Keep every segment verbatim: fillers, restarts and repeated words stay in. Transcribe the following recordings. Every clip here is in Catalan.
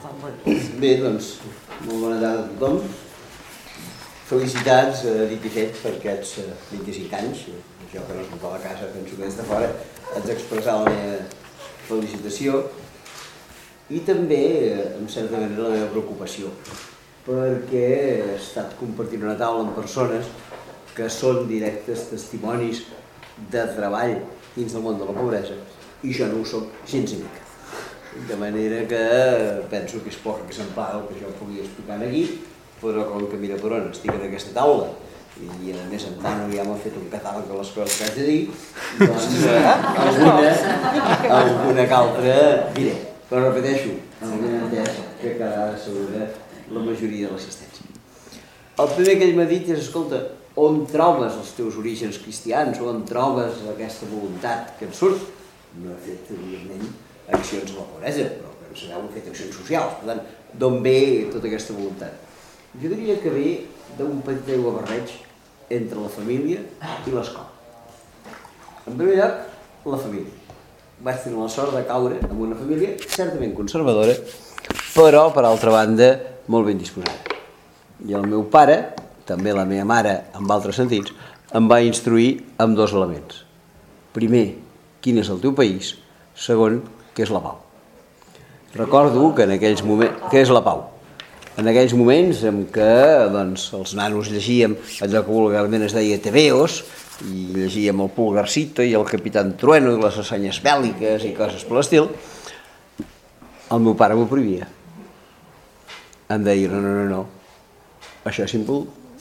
Bé, doncs, molt bona tarda a tothom. Felicitats, eh, dit i fet, per aquests eh, vint-i-cinc anys. Jo, que no soc de la casa, penso que des de fora haig d'expressar la meva felicitació i també, eh, en certa manera, la meva preocupació, perquè he estat compartint una taula amb persones que són directes testimonis de treball dins del món de la pobresa i jo no ho soc gens ni mica. De manera que penso que és poc exemplar el que jo pugui explicar aquí, però com que mira per on estic en aquesta taula i a més en tant ja m'ha fet un catàleg de les coses que haig de dir, doncs alguna, alguna que altra diré. Però repeteixo, amb el entès que quedarà segura la majoria de l'assistència. El primer que ell m'ha dit és, escolta, on trobes els teus orígens cristians, on trobes aquesta voluntat que et surt? No he fet, evidentment, accions a la pobresa, però com sabeu, he fet accions socials. Per tant, d'on ve tota aquesta voluntat? Jo diria que ve d'un petit aiguabarreig entre la família i l'escola. En primer lloc, la família. Vaig tenir la sort de caure en una família certament conservadora, però, per altra banda, molt ben disposada. I el meu pare, també la meva mare, en altres sentits, em va instruir amb dos elements. Primer, quin és el teu país? Segon, què és la pau? Recordo que en aquells moments... Què és la pau? En aquells moments en què doncs, els nanos llegíem allò que vulgarment es deia tebeos, i llegíem el Pulgarcito i el Capitán Trueno i les hassanyes bèl·liques i coses per l'estil, el meu pare m'ho prohibia. Em deia, no, no, no, no, això és símbol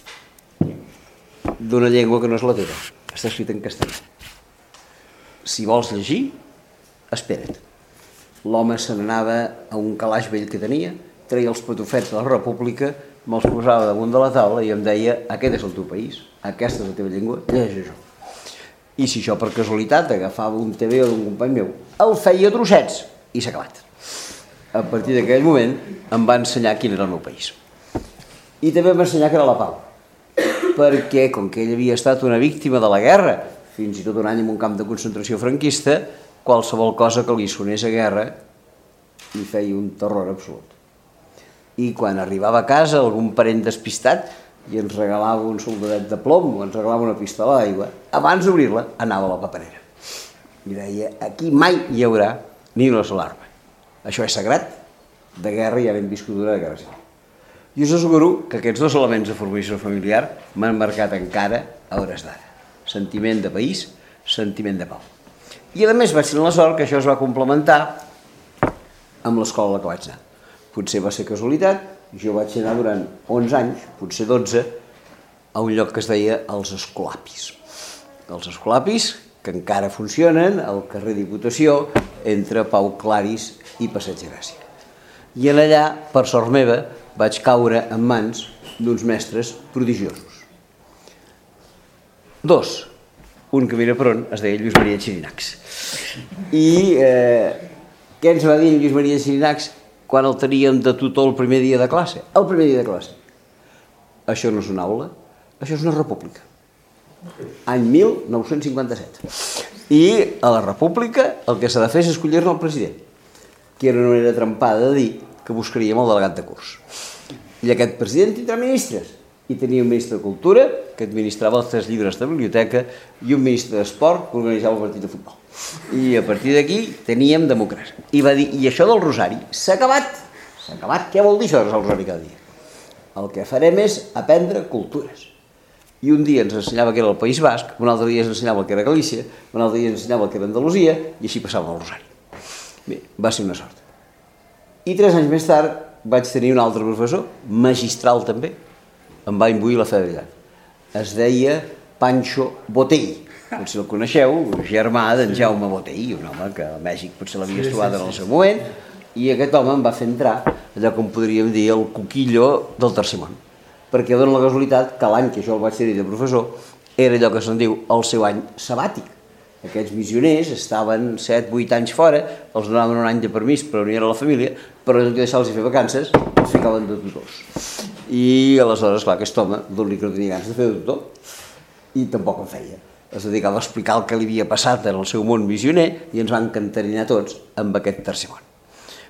d'una llengua que no és la teva, està escrit en castellà. Si vols llegir, espera't. L'home se n'anava a un calaix vell que tenia, treia els patufets de la República, me'ls posava damunt de la taula i em deia, aquest és el teu país, aquesta és la teva llengua, llegeix això. I si jo per casualitat agafava un tebeo d'un company meu, el feia a trossets i s'ha acabat. A partir d'aquell moment em va ensenyar quin era el meu país. I també em va ensenyar que era la pau, perquè com que ell havia estat una víctima de la guerra, fins i tot un any en un camp de concentració franquista, qualsevol cosa que li sonés a guerra li feia un terror absolut. I quan arribava a casa algun parent despistat i ens regalava un soldadet de plom o ens regalava una pistola d'aigua, abans d'obrir-la anava a la paperera. I deia, aquí mai hi haurà ni una sola arma. Això és sagrat, de guerra ja l'hem viscut una de guerra civil. I us asseguro que aquests dos elements de formació familiar m'han marcat encara a hores d'ara. Sentiment de país, sentiment de pau. I a més vaig tenir la sort que això es va complementar amb l'escola a la que vaig anar. Potser va ser casualitat, jo vaig anar durant onze anys, potser dotze, a un lloc que es deia els Escolapis. Els Escolapis, que encara funcionen al carrer Diputació, entre Pau Claris i Passeig de Gràcia. I en allà, per sort meva, vaig caure en mans d'uns mestres prodigiosos. Dos. Un que mira per on es deia Lluís Maria Xirinacs. I eh, què ens va dir Lluís Maria Xirinacs quan el teníem de tutor el primer dia de classe? El primer dia de classe. Això no és una aula, això és una república. Any mil nou-cents cinquanta-set. I a la república el que s'ha de fer és escollir-ne el president, que era una manera trempada de dir que buscaríem el delegat de curs. I aquest president tindrà ministres. I tenia un ministre de Cultura, que administrava els tres llibres de biblioteca, i un ministre d'Esport, que organitzava el partit de futbol. I a partir d'aquí teníem democràcia. I va dir, i això del rosari s'ha acabat. S'ha acabat. Què vol dir això de resar el rosari cada dia? El que farem és aprendre cultures. I un dia ens ensenyava que era el País Basc, un altre dia ens ensenyava que era Galícia, un altre dia ens ensenyava que era Andalusia, i així passava el rosari. Bé, va ser una sort. I tres anys més tard vaig tenir un altre professor, magistral també, em va imbuir la fe de veritat. Es deia Pancho Botell. Potser el coneixeu, germà d'en Jaume Botell, un home que a Mèxic potser l'havia estudiat en el seu moment, i aquest home em va fer entrar allò com podríem dir el coquillo del tercer món. Perquè dona la casualitat que l'any que jo el vaig tenir de professor era allò que se'n diu el seu any sabàtic. Aquests missioners estaven set vuit anys fora, els donaven un any de permís per unir a la família, però tot i deixar-los fer vacances, els ficaven de tutors. I aleshores, clar, aquest home, l'únic que no tenia ganes de fer de tutor, i tampoc en feia. Es dedicava a explicar el que li havia passat en el seu món missioner i ens van cantarinar tots amb aquest tercer món.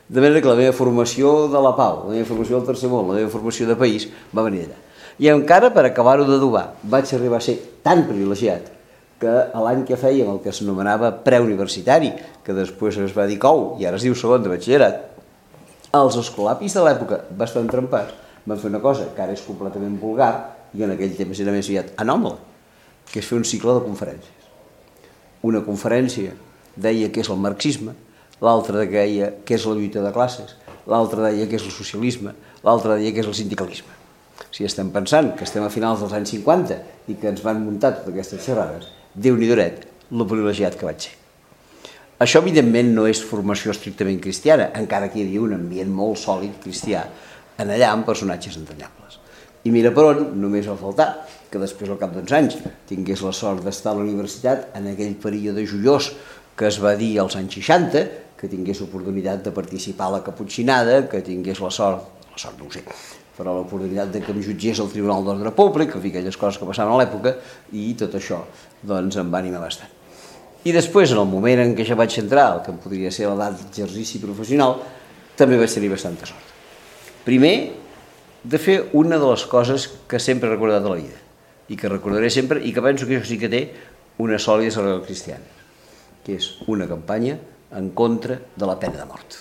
De manera que la meva formació de la pau, la meva formació del tercer món, la meva formació de país va venir d'allà. I encara, per acabar-ho d'adobar, vaig arribar a ser tan privilegiat que l'any que fèiem el que s'anomenava preuniversitari, que després es va dir cou i ara es diu segon de batxillerat, els escolapis de l'època bastant trempats van fer una cosa que ara és completament vulgar i en aquell temps era més aviat anòmala, que és fer un cicle de conferències. Una conferència deia què és el marxisme, l'altra deia què és la lluita de classes, l'altra deia què és el socialisme, l'altra deia què és el sindicalisme. Si estem pensant que estem a finals dels anys cinquanta i que ens van muntar totes aquestes xerrades, Déu-n'hi-doret, lo privilegiat que vaig ser. Això, evidentment, no és formació estrictament cristiana, encara que hi havia un ambient molt sòlid cristià en allà amb personatges entranyables. I mira per on, només va faltar que després, al cap d'uns anys, tingués la sort d'estar a la universitat en aquell període joiós que es va dir als anys seixanta, que tingués oportunitat de participar a la caputxinada, que tingués la sort, la sort no ho sé, però l'oportunitat de que em jutgés el Tribunal d'Ordre Públic, en fi, aquelles coses que passaven a l'època, i tot això doncs, em va animar bastant. I després, en el moment en què ja vaig entrar, el que em podria ser l'edat d'exercici professional, també vaig tenir bastanta sort. Primer, de fer una de les coses que sempre he recordat a la vida, i que recordaré sempre, i que penso que això sí que té una sòlida arrel cristiana, que és una campanya en contra de la pena de mort.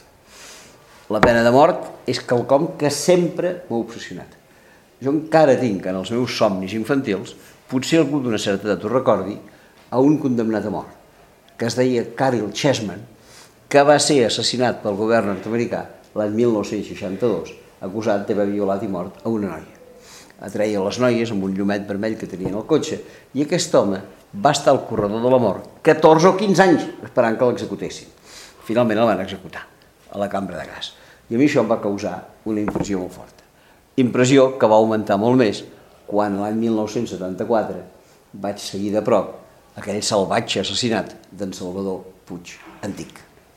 La pena de mort és quelcom que sempre m'ha obsessionat. Jo encara tinc en els meus somnis infantils, potser algú d'una certa edat ho recordi, a un condemnat a mort, que es deia Caryl Chessman, que va ser assassinat pel govern nord-americà l'any mil nou-cents seixanta-dos, acusat d'haver violat i mort a una noia. Atreia les noies amb un llumet vermell que tenien al cotxe, i aquest home va estar al corredor de la mort catorze o quinze anys esperant que l'executessin. Finalment el van executar a la cambra de gas. I a mi això em va causar una impressió molt forta. Impressió que va augmentar molt més quan l'any mil nou-cents setanta-quatre vaig seguir de prop aquell salvatge assassinat d'en Salvador Puig Antic.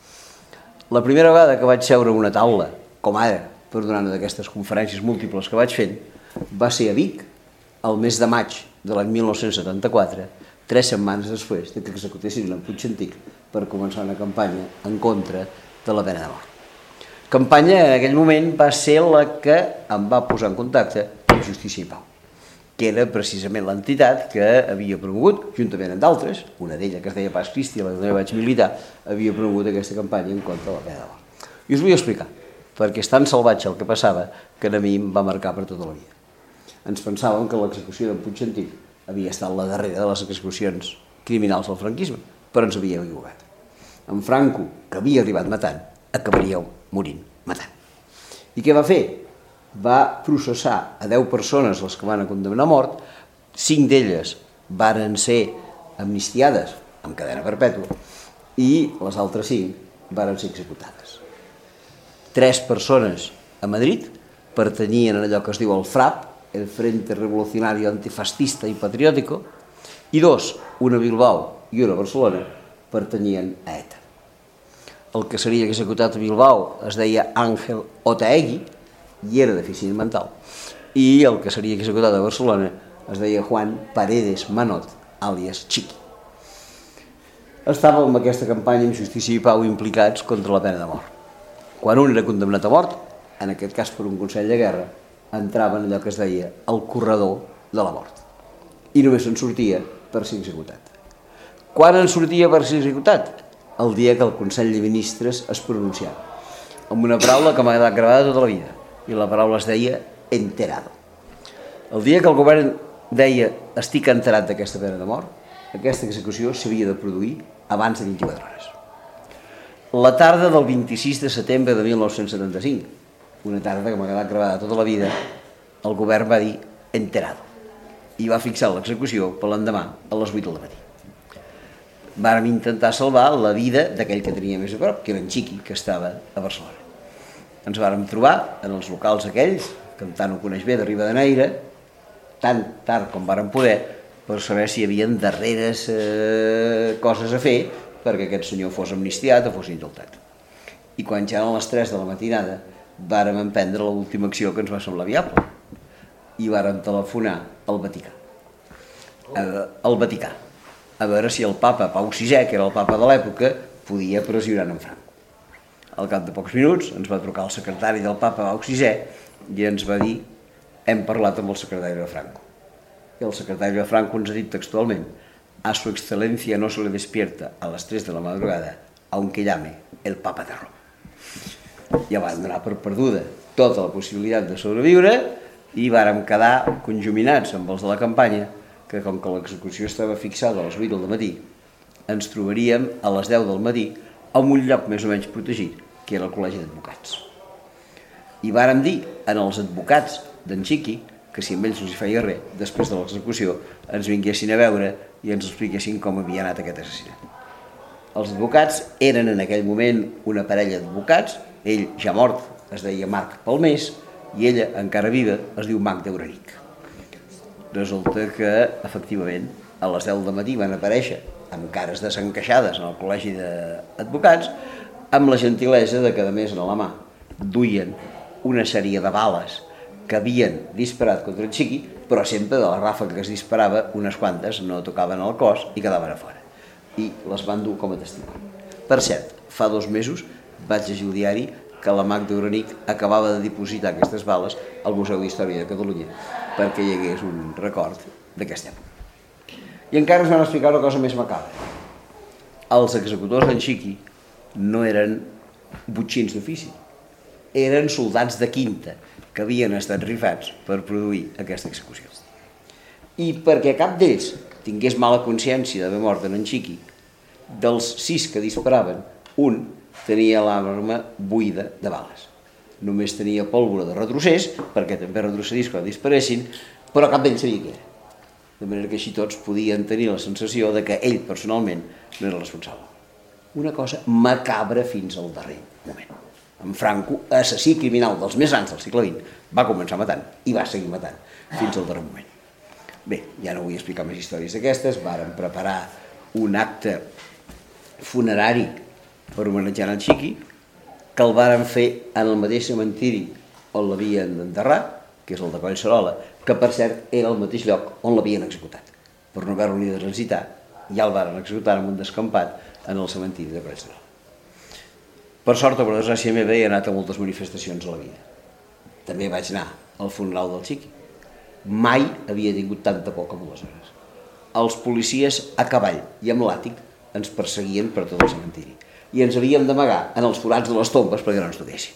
La primera vegada que vaig seure a una taula, com ara, per donar una d'aquestes conferències múltiples que vaig fent, va ser a Vic, el mes de maig de l'any mil nou-cents setanta-quatre, tres setmanes després de que executessin en Puig Antic per començar una campanya en contra de la pena de mort. Campanya en aquell moment va ser la que em va posar en contacte amb Justícia i Pau, que era precisament l'entitat que havia promogut, juntament amb d'altres, una d'elles que es deia Pas Cristi, a la que també vaig militar, havia promogut aquesta campanya en contra de la pena de mort. I us vull explicar, perquè és tan salvatge el que passava que a mi em va marcar per tota la vida. Ens pensàvem que l'execució d'en Puig Antic havia estat la darrera de les execucions criminals del franquisme, però ens havíem equivocat. En Franco, que havia arribat matant, acabaria morint matant. I què va fer? Va processar a deu persones les que van condemnar a mort, cinc d'elles varen ser amnistiades amb cadena perpètua i les altres cinc varen ser executades. Tres persones a Madrid pertanyien a allò que es diu el FRAP, el Frente Revolucionario Antifascista y Patriótico, i dos, una a Bilbao i una a Barcelona, pertanyien a ETA. El que seria executat a Bilbao es deia Ángel Otaegui i era deficient mental, i el que seria executat a Barcelona es deia Juan Paredes Manot, àlies Chiqui. Estàvem amb aquesta campanya amb Justícia i Pau implicats contra la pena de mort. Quan un era condemnat a mort, en aquest cas per un Consell de Guerra, entrava en allò que es deia el corredor de la mort, i només se'n sortia per ser executat. Quan en sortia per ser executat? El dia que el Consell de Ministres es pronunciava, amb una paraula que m'ha quedat gravada tota la vida, i la paraula es deia enterado. El dia que el govern deia estic enterat d'aquesta pena de mort, aquesta execució s'havia de produir abans de vint-i-quatre hores. La tarda del vint-i-sis de setembre de mil nou-cents setanta-cinc, una tarda que m'ha quedat gravada tota la vida, el govern va dir enterado i va fixar l'execució per l'endemà a les vuit del matí. Vàrem intentar salvar la vida d'aquell que tenia més a prop, que era en Chiqui, que estava a Barcelona. Ens vàrem trobar en els locals aquells, que tant ho coneix bé, de Ribadeneyra, tan tard com vàrem poder, per saber si hi havia darreres eh, coses a fer perquè aquest senyor fos amnistiat o fos indultat. I quan ja eren les tres de la matinada, vàrem emprendre l'última acció que ens va semblar viable, i vàrem telefonar al Vaticà. Al Vaticà. A veure si el papa Pau sisè, que era el papa de l'època, podia pressionar en Franco. Al cap de pocs minuts ens va trucar el secretari del papa Pau sisè i ens va dir hem parlat amb el secretari de Franco. I el secretari de Franco ens ha dit textualment a su excelencia no se le despierta a les tres de la madrugada aunque llame el papa de Roma. Ja vam donar per perduda tota la possibilitat de sobreviure i vàrem quedar conjuminats amb els de la campanya que com que l'execució estava fixada a les vuit del matí ens trobaríem a les deu del matí en un lloc més o menys protegit que era el Col·legi d'Advocats. I vàrem dir als advocats d'en Xiqui que si a ells no els feia res, després de l'execució ens vinguessin a veure i ens expliquessin com havia anat aquest assassinat. Els advocats eren en aquell moment una parella d'advocats, ell ja mort es deia Marc Palmés i ella, encara viva, es diu Magda Uranic. Resulta que, efectivament, a les deu del matí van aparèixer amb cares desencaixades en el Col·legi d'Advocats amb la gentilesa de que, a més, en la mà duien una sèrie de bales que havien disparat contra en Xiqui, però sempre de la ràfaga que es disparava, unes quantes no tocaven al cos i quedaven a fora. I les van dur com a testimoni. Per cert, fa dos mesos vaig llegir al diari que la Magda Uranic acabava de dipositar aquestes bales al Museu d'Història de Catalunya perquè hi hagués un record d'aquesta època. I encara ens van explicar una cosa més macabra. Els executors d'en Xiqui no eren botxins d'ofici, eren soldats de quinta que havien estat rifats per produir aquesta execució. I perquè cap d'ells tingués mala consciència d'haver mort en Xiqui, dels sis que disparaven, un tenia l'arma buida de bales. Només tenia pólvora de retrocés, perquè també retrocedís quan disparessin, però cap d'ells sabia què era. De manera que així tots podien tenir la sensació de que ell personalment no era responsable. Una cosa macabra fins al darrer moment. En Franco, assassí criminal dels més grans del segle vint, va començar matant i va seguir matant fins al darrer moment. Bé, ja no vull explicar més històries d'aquestes, vàrem preparar un acte funerari per homenatjar en Xiqui, que el vàrem fer en el mateix cementiri on l'havien d'enterrar, que és el de Collserola, que per cert era el mateix lloc on l'havien executat. Per no haver-lo ni de transitar, ja el varen executar en un descampat en el cementiri de Collserola. Per sort o per desgràcia meva he anat a moltes manifestacions a la vida. També vaig anar al funeral del Xiqui. Mai havia tingut tanta por com aleshores. Els policies a cavall i amb làtig ens perseguien per tot el cementiri i ens havíem d'amagar en els forats de les tombes perquè no ens toquessin.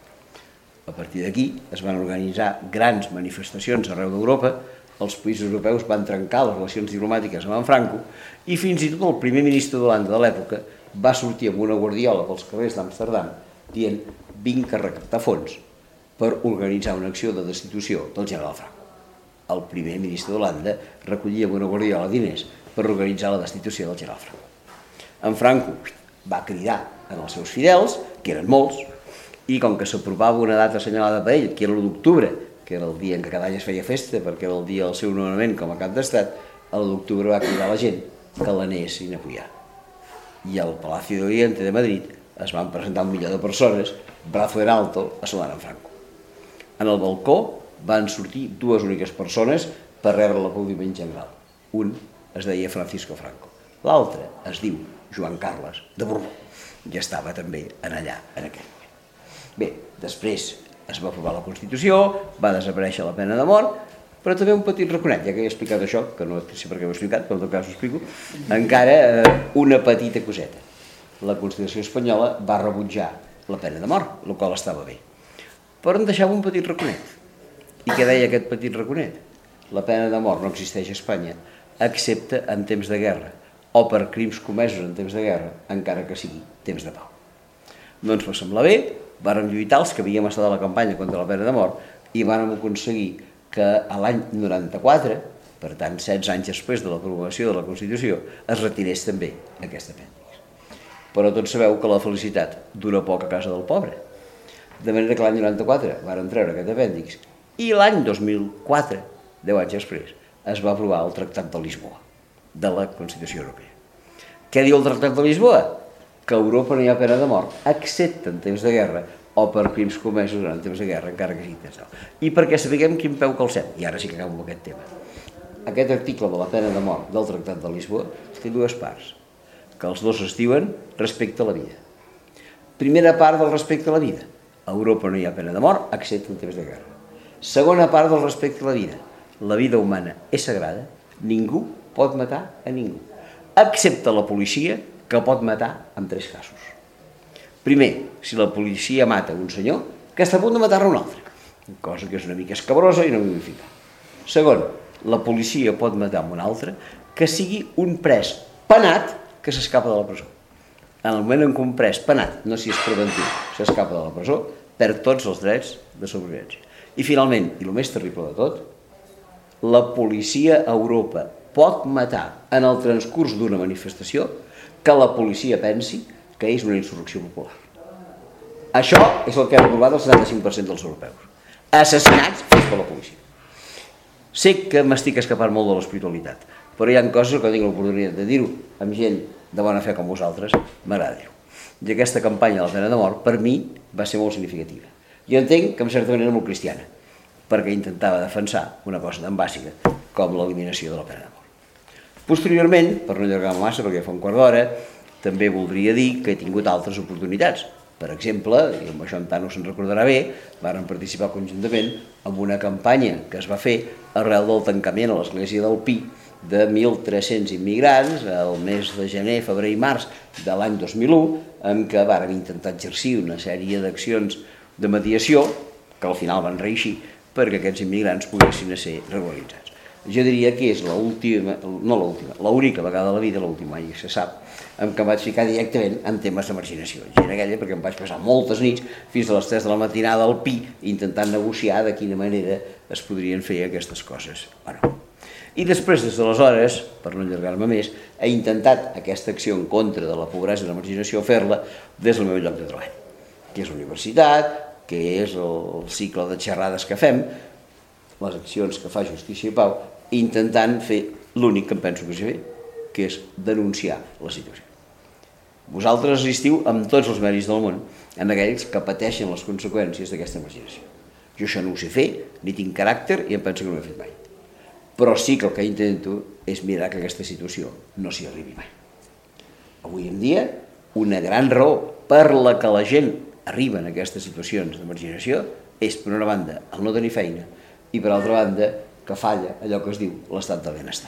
A partir d'aquí es van organitzar grans manifestacions arreu d'Europa, els països europeus van trencar les relacions diplomàtiques amb en Franco i fins i tot el primer ministre d'Holanda de l'època va sortir amb una guardiola pels carrers d'Amsterdam dient vinc a recaptar fons per organitzar una acció de destitució del general Franco. El primer ministre d'Holanda recollia amb una guardiola diners per organitzar la destitució del general Franco. En Franco va cridar als seus fidels, que eren molts, i com que s'apropava una data assenyalada per ell, que era l'u d'octubre, que era el dia en què cada any es feia festa, perquè era el dia del seu nomenament com a cap d'estat, l'u d'octubre va cridar a la gent que l'anessin a apoyar. I al Palacio de Oriente de Madrid es van presentar un milió de persones, brazo en alto, a saludar en Franco. En el balcó van sortir dues úniques persones per rebre l'aplaudiment general. Un es deia Francisco Franco, l'altre es diu Joan Carles de Borbó, i estava també en allà en aquell moment. Bé, després es va aprovar la Constitució, va desaparèixer la pena de mort, però també un petit raconet, ja que he explicat això, que no sé per què ho he explicat, però en tot cas ho explico, encara una petita coseta. La Constitució espanyola va rebutjar la pena de mort, el qual estava bé. Però en deixava un petit raconet. I què deia aquest petit raconet? La pena de mort no existeix a Espanya, excepte en temps de guerra, o per crims comesos en temps de guerra, encara que sigui temps de pau. No ens va semblar bé, vàrem lluitar els que havíem estat a la campanya contra la pena de mort i vàrem aconseguir que a l'any noranta-quatre, per tant setze anys després de l'aprovació de la Constitució, es retirés també aquest apèndix. Però tots sabeu que la felicitat dura poc a casa del pobre. De manera que l'any noranta-quatre varen treure aquest apèndix i l'any dos mil quatre, deu anys després, es va aprovar el Tractat de Lisboa, de la Constitució Europea. Què diu el Tractat de Lisboa? Que a Europa no hi ha pena de mort, excepte en temps de guerra o per crims comesos en temps de guerra, encara que sigui temps de guerra. I perquè sapiguem quin peu calcem, i ara sí que acabo amb aquest tema. Aquest article de la pena de mort del Tractat de Lisboa té dues parts, que els dos es diuen respecte a la vida. Primera part del respecte a la vida. A Europa no hi ha pena de mort, excepte en temps de guerra. Segona part del respecte a la vida. La vida humana és sagrada, ningú pot matar a ningú, excepte la policia, que pot matar en tres casos. Primer, si la policia mata un senyor que està a punt de matar-ne un altre, cosa que és una mica escabrosa i no m'hi vull ficar. Segon, la policia pot matar un altre que sigui un pres penat que s'escapa de la presó. En el moment en què un pres penat, no si és preventiu, s'escapa de la presó, perd tots els drets de sobrevivència. I finalment, i el més terrible de tot, la policia a Europa pot matar en el transcurs d'una manifestació que la policia pensi que és una insurrecció popular. Això és el que ha aprovat el setanta-cinc per cent dels europeus. Assassinats fets per la policia. Sé que m'estic escapant molt de l'espiritualitat, però hi ha coses que tinc l'oportunitat de dir-ho amb gent de bona fe com vosaltres, m'agrada dir-ho. I aquesta campanya de la pena de mort, per mi, va ser molt significativa. Jo entenc que, en certa manera, molt cristiana, perquè intentava defensar una cosa tan bàsica com l'eliminació de la pena de mort. Posteriorment, per no allargar-me massa, perquè ja fa un quart d'hora, també voldria dir que he tingut altres oportunitats. Per exemple, i amb això en tant no se'n recordarà bé, varen participar conjuntament en una campanya que es va fer arrel del tancament a l'església del Pi de mil tres-cents immigrants el mes de gener, febrer i març de l'any dos mil u, en què vàrem intentar exercir una sèrie d'accions de mediació que al final van reeixir perquè aquests immigrants poguessin ser regularitzats. Jo diria que és l'última, no l'última, l'única vegada a la vida, l'última, i se sap, en què em vaig ficar directament en temes de marginació. Gent aquella perquè em vaig passar moltes nits fins a les tres de la matinada al Pi intentant negociar de quina manera es podrien fer aquestes coses. Bueno. I després, des d'aleshores, per no allargar-me més, he intentat aquesta acció en contra de la pobresa i la marginació fer-la des del meu lloc de treball, que és la universitat, que és el cicle de xerrades que fem, les accions que fa Justícia i Pau, intentant fer l'únic que em penso que sé fer, que és denunciar la situació. Vosaltres assistiu amb tots els mèrits del món en aquells que pateixen les conseqüències d'aquesta marginació. Jo això no ho sé fer, ni tinc caràcter i em penso que no ho he fet mai. Però sí que el que intento és mirar que aquesta situació no s'hi arribi mai. Avui en dia, una gran raó per la que la gent arriba en aquestes situacions de marginació és, per una banda, el no tenir feina i, per altra banda, que falla allò que es diu l'estat del benestar.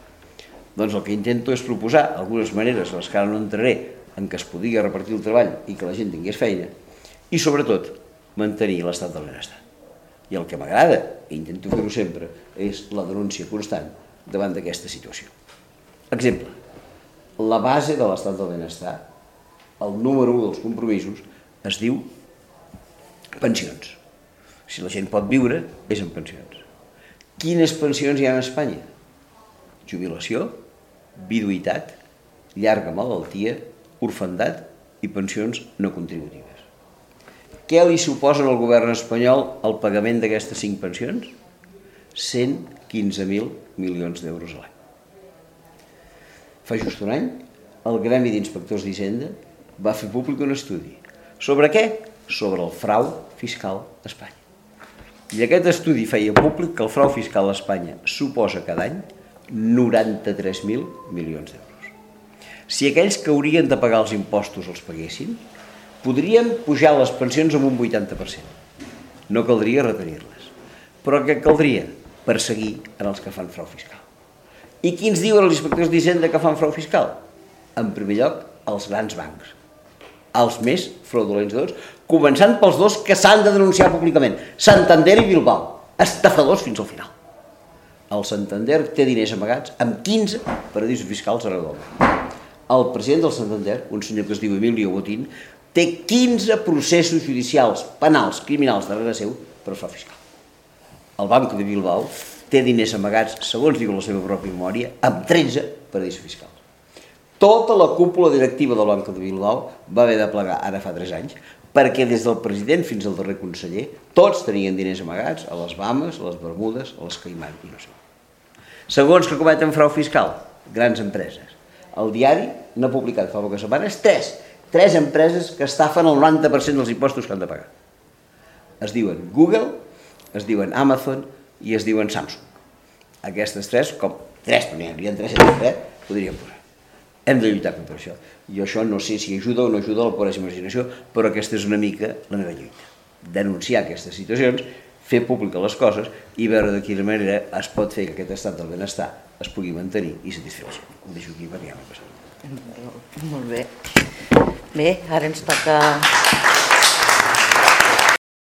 Doncs el que intento és proposar algunes maneres a les que ara no entraré en què es podia repartir el treball i que la gent tingués feina i, sobretot, mantenir l'estat del benestar. I el que m'agrada, i intento fer-ho sempre, és la denúncia constant davant d'aquesta situació. Exemple, la base de l'estat del benestar, el número u dels compromisos, es diu pensions. Si la gent pot viure, és en pensions. Quines pensions hi ha a Espanya? Jubilació, viduïtat, llarga malaltia, orfandat i pensions no contributives. Què li suposa al govern espanyol el pagament d'aquestes cinc pensions? cent quinze mil milions d'euros a l'any. Fa just un any, el Gremi d'Inspectors d'Hisenda va fer públic un estudi. Sobre què? Sobre el frau fiscal a Espanya. I aquest estudi feia públic que el frau fiscal a Espanya suposa cada any noranta-tres mil milions d'euros. Si aquells que haurien de pagar els impostos els paguessin, podrien pujar les pensions amb un vuitanta per cent. No caldria retenir-les. Però què caldria? Perseguir en els que fan frau fiscal. I quins diuen els inspectors d'Hisenda que fan frau fiscal? En primer lloc, els grans bancs. Els més fraudulents de tots, començant pels dos que s'han de denunciar públicament, Santander i Bilbao, estafadors fins al final. El Santander té diners amagats amb quinze paradisos fiscals arreu del món. El president del Santander, un senyor que es diu Emilio Botín, té quinze processos judicials, penals, criminals darrere seu per frau fiscal. El Banco de Bilbao té diners amagats, segons diu la seva pròpia memòria, amb tretze paradisos fiscals. Tota la cúpula directiva del Banco de Bilbao va haver de plegar ara fa tres anys perquè des del president fins al darrer conseller tots tenien diners amagats a les Bahamas, a les Bermudes, a les Caimán i no sé. Segons que cometen frau fiscal, grans empreses. El diari n'ha publicat fa poques setmanes tres, tres empreses que estafen el noranta per cent dels impostos que han de pagar. Es diuen Google, es diuen Amazon i es diuen Samsung. Aquestes tres, com tres, perquè n'hi ha tres, eh, podríem posar. hem de lluitar contra això. Jo això no sé si ajuda o no ajuda a la pobra imaginació, però aquesta és una mica la meva lluita. Denunciar aquestes situacions, fer públiques les coses i veure de quina manera es pot fer que aquest estat del benestar es pugui mantenir i satisfer la gent. Ho deixo aquí perquè ja m'he passat. Molt bé. Bé, ara ens toca